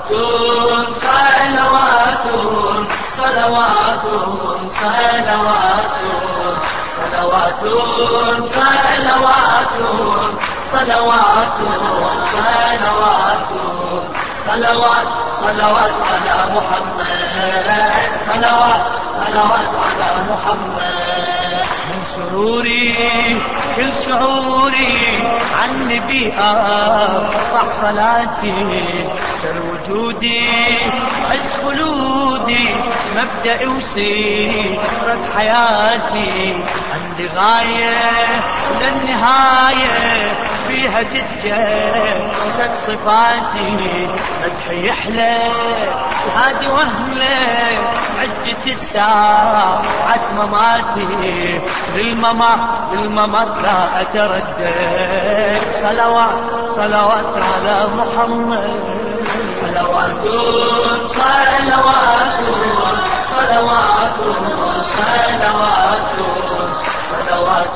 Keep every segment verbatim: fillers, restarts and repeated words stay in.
صلوات صلوات صلوات صلوات صلوات صلوات صلوات صلوات صلوات على محمد صلوات صلوات على محمد من سروري كل شعوري عن نبي أرفع صلاتي سر وجودي عز خلودي مبدأ وسيرة حياتي عندي غاية للنهاية فيها تتجسد صفاتي مدحي يحلى الهادي وهله عجة الساعة مماتي للممات للممات لا أتردد صلوات صلوات على محمد صلوات صلوات صلوات صلوات صلوات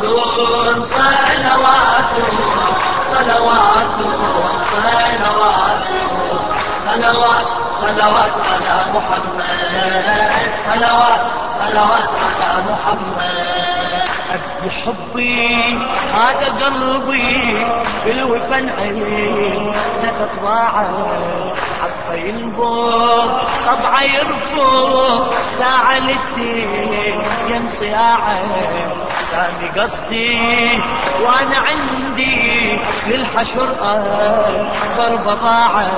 صلوات صلوات صلوات صلوات صلوات على محمد صلوات صلوات على محمد أبدي حبي هذا قلبي بالوفا نعيش نتطباعه عطفه ينبض طبعه يرفض ساعة للدين ينصياعه سامي قصدي وانا عندي للحشر اكبر بضاعه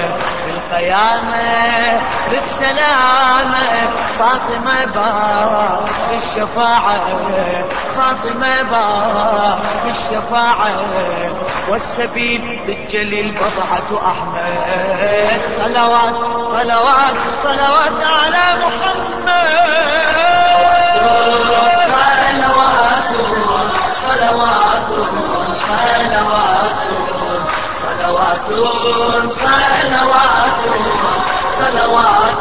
بالقيامه بالسلامه فاطمه باب الشفاعه فاطمه باب الشفاعه والسبيل بالجليل بضعه احمد صلوات صلوات صلوات على محمد صلوات صلوات صلوات صلوات صلوات صلوات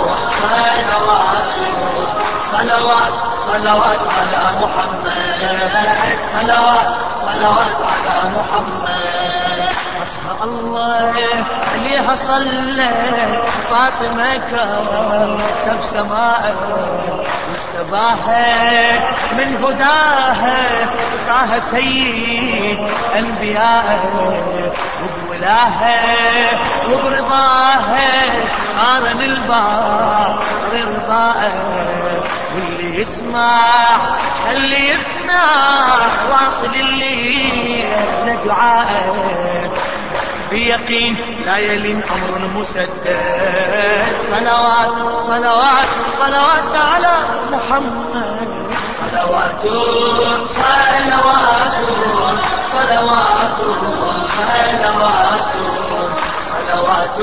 صلوات صلوات على محمد صلوات صلوات على محمد أصحى الله عليها صلى فاطمة كتب سماء مجتباها من هداها طه سيد أنبياء وبولاها وبرضاها قارن البار رضاء واللي يسمع اللي يقنع واصل اللي ندعاء بيقين لا يلين أمر مسدد صلوات صلوات صلوات على محمد صلوات صلوات صلوات صلوات صلوات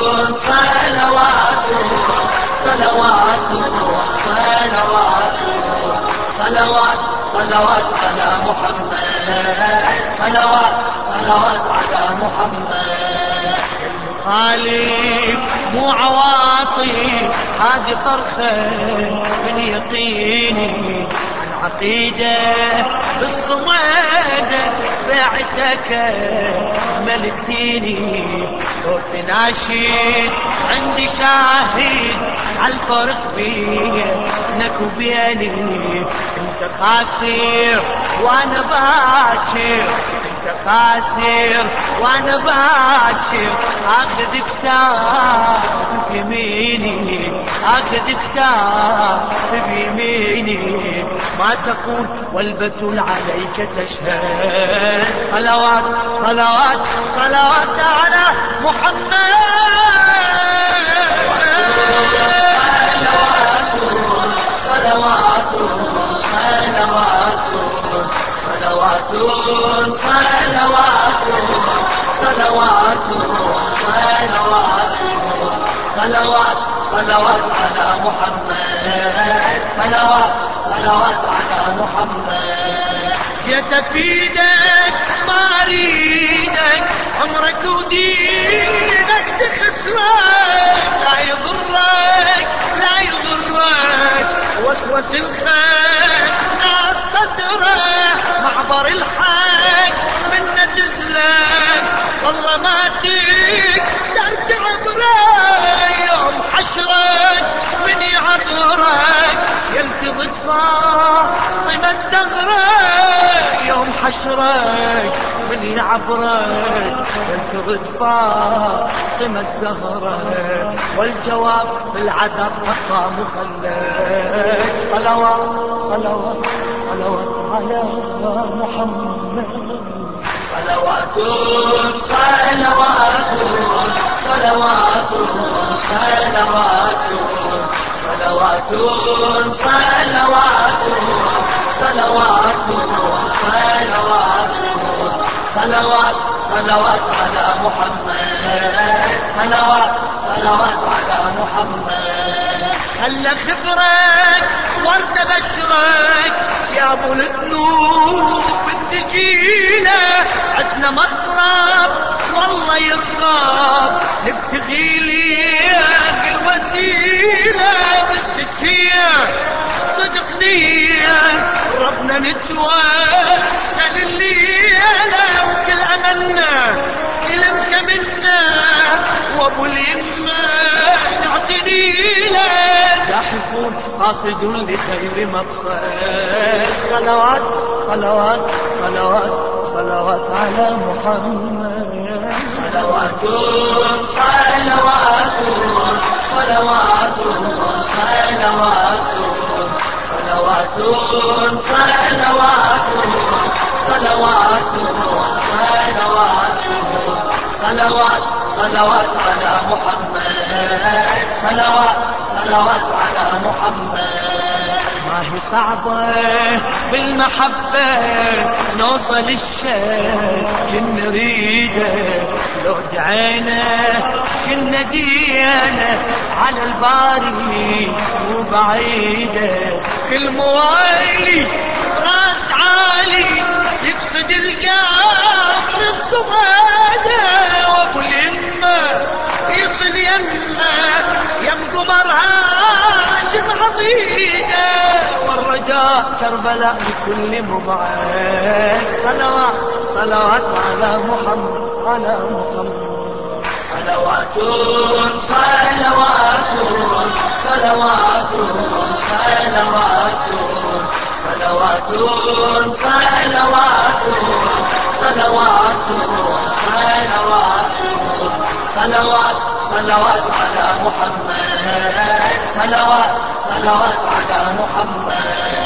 صلوات صلوات صلوات صلوات صلوات على محمد صلوات صلوات على محمد المخالف مو عواطي هذه صرخة من يقيني عن عقيدة بالصمد بعتك مل الديني لو تناشد عندي شاهد عالفرق بينك وبيني انت خاسر وانا باكر انت خاسر وانا باكر اخذ كتاب بيميني اخذ كتاب بيميني ما تقول والبتول عليك تشهد صلوات صلوات صلوات على محمد صلوات صلوات صلوات صلوات صلوات صلوات صلوات صلوات على محمد صلوات صلوات على محمد جيت افيدك ما اريدك عمرك ودينك تخسرك لا يضرك لا يضرك وسوس الخير ناس صدرك معبر الحق منه تسلك والله ما تقدر تعبرك الزهرة يوم حشرك من يعبرك الكبد فاطمة الزهرة والجواب بالعذاب حقا مخلد صلوات صلوات صلوات على محمد صلوات صلوات صلوات صلوات صلوات صلوات صلوات صلوات صلوات صلوات على محمد صلوات صلوات على محمد خلى خبرك ورد بشرك يا ابو الذنوب الثقيله عدنا مطرب والله يرغب نبتغي ليك الوسيله بس تشيع صدق نيه ربنا نتوسل الليله وكل املنا يلمس منا وابو اليمه نعتني له زاحفون قاصدون لخير مقصد صلوات صلوات صلوات صلوات على محمد صلوات صلوات صلوات صلوات صلوات صلوات صلوات صلوات صلوات صلوات على محمد صلوات صلوات على محمد ما هي صعبة بالمحبة نوصل الشيء كن نريده لو دعينا كنا دينا على الباري مو بعيدة كل موالي راس عالي يقصد القبر الصمادة وابو اليمة يصل يمه يم قبرها هاشم عضيدة والرجاء كربلاء لكل مبعد صلوات صلوات على محمد على محمد صلوات صلوات صلوات صلوات صلوات صلوات صلوات صلوات صلوات صلوات على محمد صلوات صلوات على محمد